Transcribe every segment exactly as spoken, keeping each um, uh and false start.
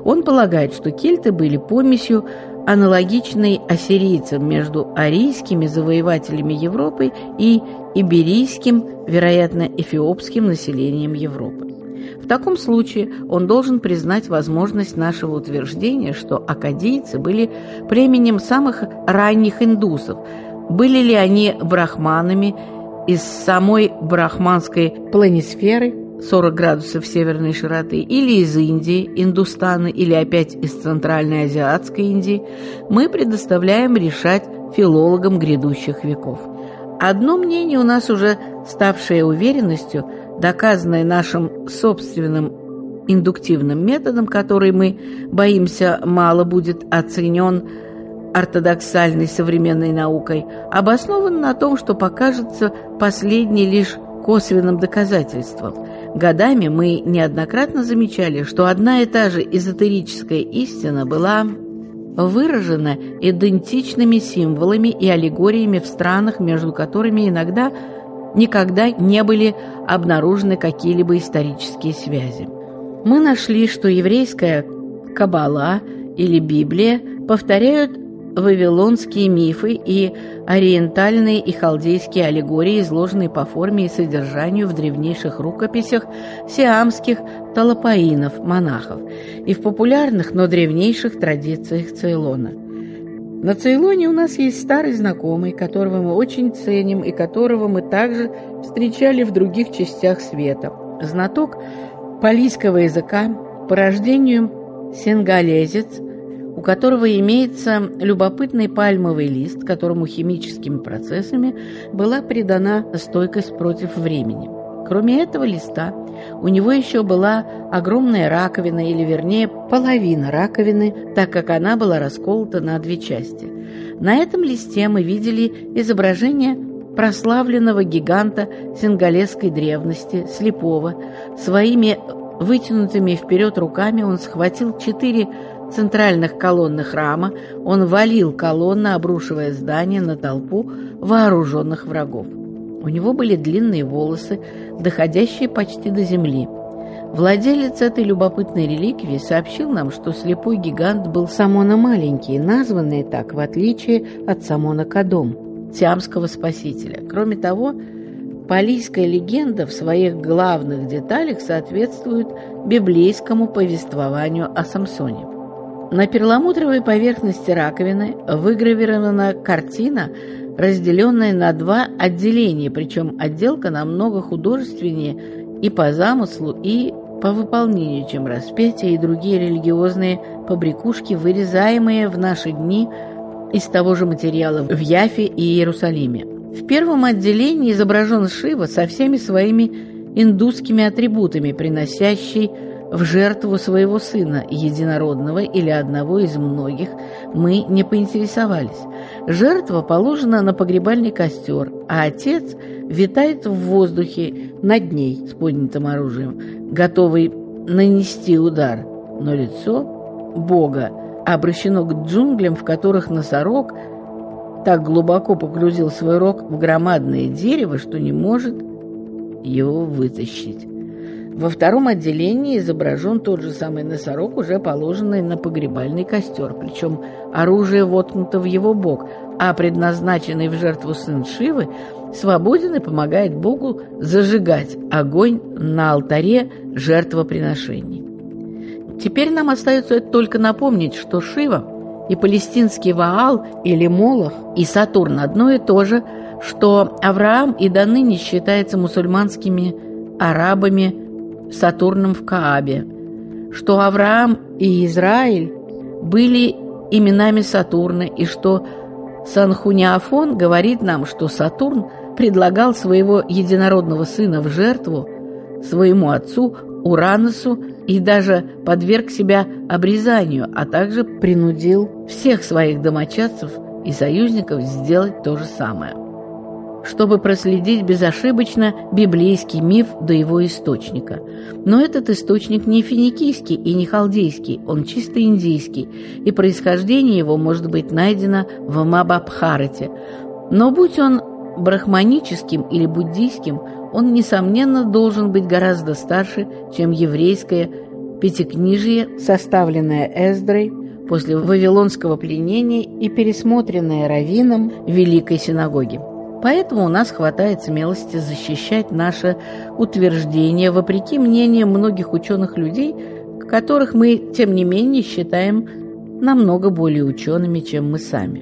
Он полагает, что кельты были помесью, аналогичной ассирийцам, между арийскими завоевателями Европы и иберийским, вероятно, эфиопским населением Европы. В таком случае он должен признать возможность нашего утверждения, что аккадийцы были племенем самых ранних индусов. Были ли они брахманами из самой брахманской планисферы, сорок градусов северной широты, или из Индии, Индустана, или опять из Центральной Азиатской Индии, мы предоставляем решать филологам грядущих веков. Одно мнение у нас уже ставшее уверенностью, доказанное нашим собственным индуктивным методом, который, мы боимся, мало будет оценен ортодоксальной современной наукой, обоснован на том, что покажется последней лишь косвенным доказательством. Годами мы неоднократно замечали, что одна и та же эзотерическая истина была выражена идентичными символами и аллегориями в странах, между которыми иногда никогда не были обнаружены какие-либо исторические связи. Мы нашли, что еврейская Каббала или Библия повторяют вавилонские мифы и ориентальные и халдейские аллегории, изложенные по форме и содержанию в древнейших рукописях сиамских талапаинов, монахов, и в популярных, но древнейших традициях Цейлона. На Цейлоне у нас есть старый знакомый, которого мы очень ценим и которого мы также встречали в других частях света. Знаток палийского языка, по рождению сингалезец, у которого имеется любопытный пальмовый лист, которому химическими процессами была придана стойкость против времени. Кроме этого листа, у него еще была огромная раковина, или вернее половина раковины, так как она была расколота на две части. На этом листе мы видели изображение прославленного гиганта сингалесской древности, слепого. Своими вытянутыми вперед руками он схватил четыре центральных колонны храма, он валил колонны, обрушивая здание на толпу вооруженных врагов. У него были длинные волосы, доходящие почти до земли. Владелец этой любопытной реликвии сообщил нам, что слепой гигант был Самона Маленький, названный так в отличие от Самона Кадом, сиамского спасителя. Кроме того, палийская легенда в своих главных деталях соответствует библейскому повествованию о Самсоне. На перламутровой поверхности раковины выгравирована картина, разделенная на два отделения, причем отделка намного художественнее и по замыслу, и по выполнению, чем распятие и другие религиозные побрякушки, вырезаемые в наши дни из того же материала в Яффе и Иерусалиме. В первом отделении изображен Шива со всеми своими индусскими атрибутами, приносящий в жертву своего сына, единородного или одного из многих, мы не поинтересовались. Жертва положена на погребальный костер, а отец витает в воздухе над ней с поднятым оружием, готовый нанести удар, но лицо Бога обращено к джунглям, в которых носорог так глубоко погрузил свой рог в громадное дерево, что не может его вытащить. Во втором отделении изображен тот же самый носорог, уже положенный на погребальный костер, причем оружие воткнуто в его бок, а предназначенный в жертву сын Шивы свободен и помогает Богу зажигать огонь на алтаре жертвоприношений. Теперь нам остается только напомнить, что Шива и палестинский Ваал или Молох и Сатурн одно и то же, что Авраам и до ныне считается мусульманскими арабами Сатурном в Каабе, что Авраам и Израиль были именами Сатурна, и что Санхуниафон говорит нам, что Сатурн предлагал своего единородного сына в жертву своему отцу Уранусу и даже подверг себя обрезанию, а также принудил всех своих домочадцев и союзников сделать то же самое, чтобы проследить безошибочно библейский миф до его источника. Но этот источник не финикийский и не халдейский, он чисто индийский, и происхождение его может быть найдено в Мабабхарате. Но будь он брахманическим или буддийским, он, несомненно, должен быть гораздо старше, чем еврейская Пятикнижие, составленное Эздрой после вавилонского пленения и пересмотренное раввином Великой Синагоги. Поэтому у нас хватает смелости защищать наше утверждение вопреки мнениям многих ученых людей, которых мы, тем не менее, считаем намного более учеными, чем мы сами.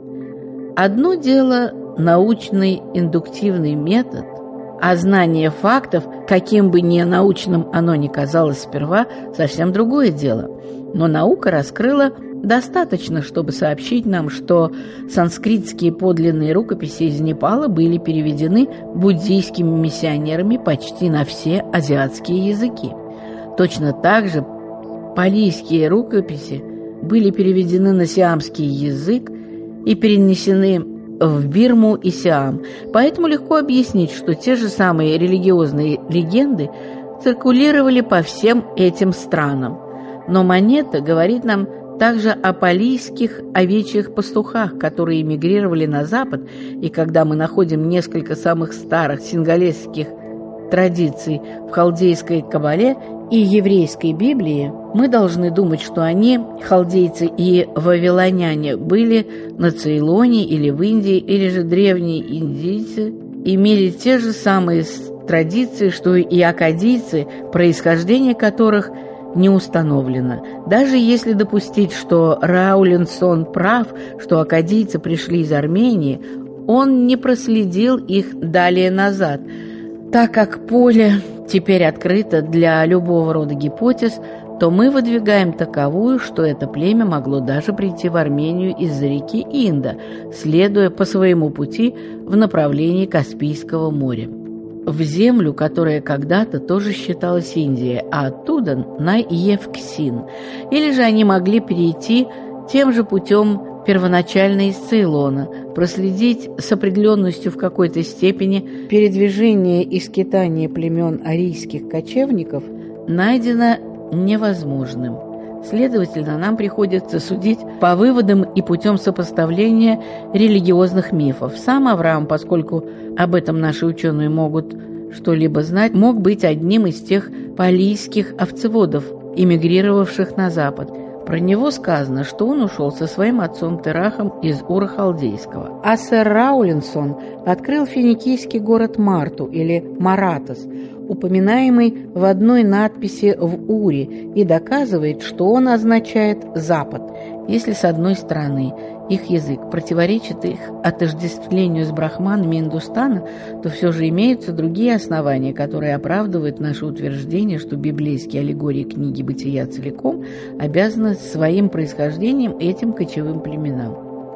Одно дело – научный индуктивный метод, а знание фактов, каким бы ни научным оно ни казалось сперва, совсем другое дело. Но наука раскрыла достаточно, чтобы сообщить нам, что санскритские подлинные рукописи из Непала были переведены буддийскими миссионерами почти на все азиатские языки. Точно так же палийские рукописи были переведены на сиамский язык и перенесены в Бирму и Сиам. Поэтому легко объяснить, что те же самые религиозные легенды циркулировали по всем этим странам. Но монета говорит нам также о палийских овечьих пастухах, которые эмигрировали на Запад, и когда мы находим несколько самых старых сингалесских традиций в халдейской кабале и еврейской Библии, мы должны думать, что они, халдейцы и вавилоняне, были на Цейлоне или в Индии, или же древние индийцы имели те же самые традиции, что и аккадийцы, происхождение которых не установлено. Даже если допустить, что Раулинсон прав, что аккадийцы пришли из Армении, он не проследил их далее назад, так как поле теперь открыто для любого рода гипотез, то мы выдвигаем таковую, что это племя могло даже прийти в Армению из-за реки Инда, следуя по своему пути в направлении Каспийского моря, в землю, которая когда-то тоже считалась Индией, а оттуда на Евксин. Или же они могли перейти тем же путем первоначально из Цейлона, проследить с определенностью в какой-то степени передвижение и скитание племен арийских кочевников найдено невозможным. Следовательно, нам приходится судить по выводам и путем сопоставления религиозных мифов. Сам Авраам, поскольку об этом наши ученые могут что-либо знать, мог быть одним из тех палийских овцеводов, эмигрировавших на Запад. Про него сказано, что он ушел со своим отцом Терахом из Ура Халдейского. А сэр Раулинсон открыл финикийский город Марту или Маратос, упоминаемый в одной надписи в Уре, и доказывает, что он означает «запад». Если с одной стороны их язык противоречит их отождествлению с брахманами Индустана, то все же имеются другие основания, которые оправдывают наше утверждение, что библейские аллегории книги Бытия целиком обязаны своим происхождением этим кочевым племенам.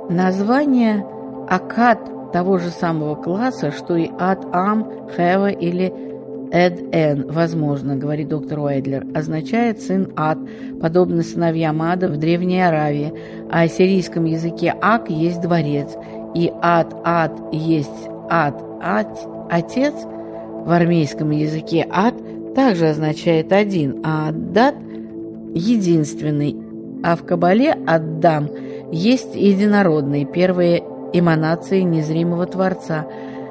Название Акад того же самого класса, что и Ад-Ам, Хева или Эд-Эн, возможно, говорит доктор Уайдлер, означает «сын Ад», подобно сыновьям Ада в Древней Аравии, а в ассирийском языке Ак есть дворец, и Ад-Ад есть Ад-Ад, отец. В армейском языке Ад также означает один, а Аддат – единственный, а в Кабале Аддам есть единородный, первые эманации незримого Творца.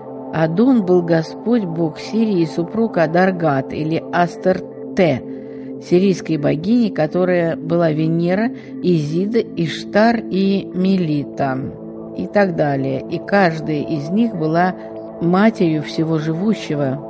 Адон был Господь, Бог Сирии и супруг Адаргат или Астер-Те, сирийской богини, которая была Венера, Изида, Иштар и Мелита и так далее. И каждая из них была матерью всего живущего.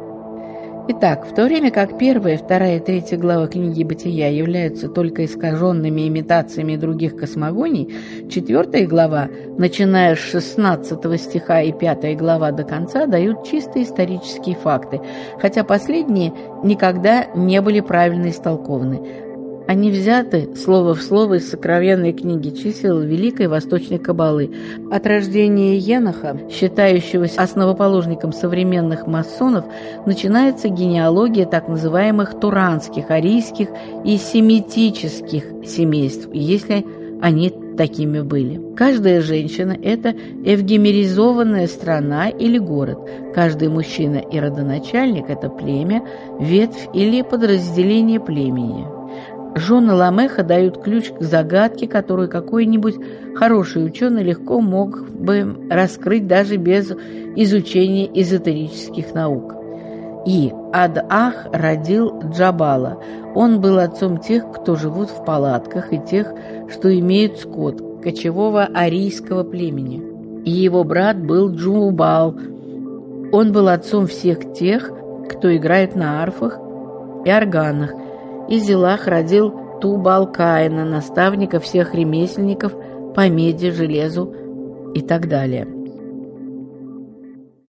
Итак, в то время как первая, вторая и третья глава книги Бытия являются только искаженными имитациями других космогоний, четвертая глава, начиная с шестнадцатого стиха и пятая глава до конца, дают чисто исторические факты, хотя последние никогда не были правильно истолкованы. Они взяты слово в слово из сокровенной книги чисел Великой Восточной Кабалы. От рождения Еноха, считающегося основоположником современных масонов, начинается генеалогия так называемых туранских, арийских и семитических семейств, если они такими были. Каждая женщина – это евгемеризованная страна или город. Каждый мужчина и родоначальник – это племя, ветвь или подразделение племени. Жены Ламеха дают ключ к загадке, которую какой-нибудь хороший ученый легко мог бы раскрыть даже без изучения эзотерических наук. И Ад-Ах родил Джабала. Он был отцом тех, кто живут в палатках, и тех, что имеют скот, кочевого арийского племени. И его брат был Джубал. Он был отцом всех тех, кто играет на арфах и органах. И Зелах родил Тубал-Каина, наставника всех ремесленников по меди, железу и так далее.